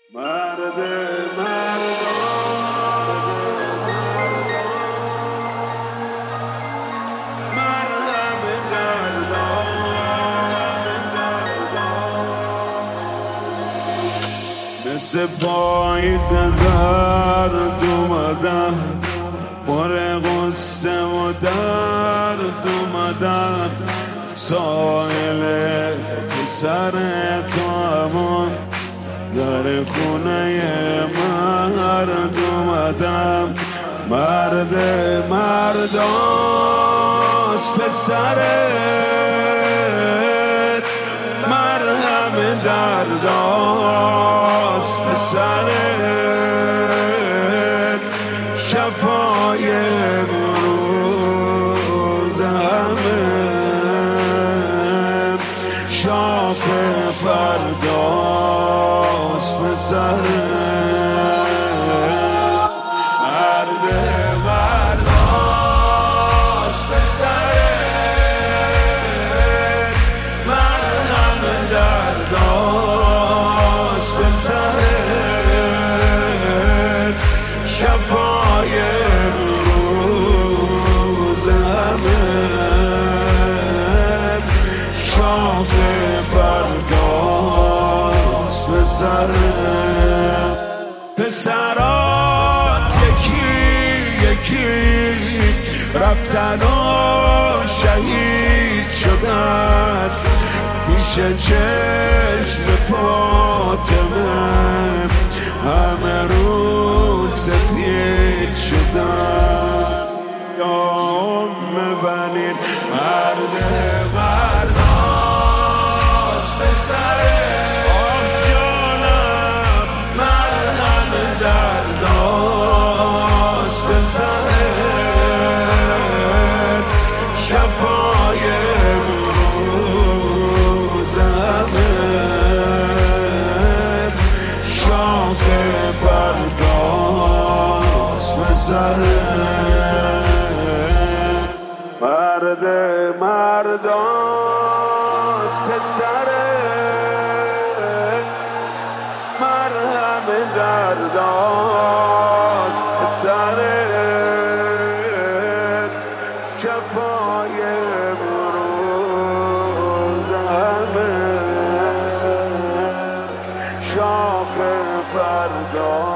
مرد مردان مرهم گردان مثل پاییز زرد اومدم پر غصه و درد اومدم ساحل سر تو همون در خونه مرد اومدم مرد مرداست پسرت مرهم درداست پسرت شفای امروز همه شاخ فرداست پسرت مرد مرداست پسرت مرهم درداست پسرت شفای امروز همه شاخ فرداست پسرت پسرات یکی یکی رفتن و شهید شدن پیش چشم فاطمه همه روز سفید شدن یا ام بنین مرد مرداست پسرت آه جانم مرهم درداست پسرت شفای امروز همه شاخ فرداست پسرت مرد مرداست پسرت مرهم درداست پسرت شفای امروز همه شاخ فردا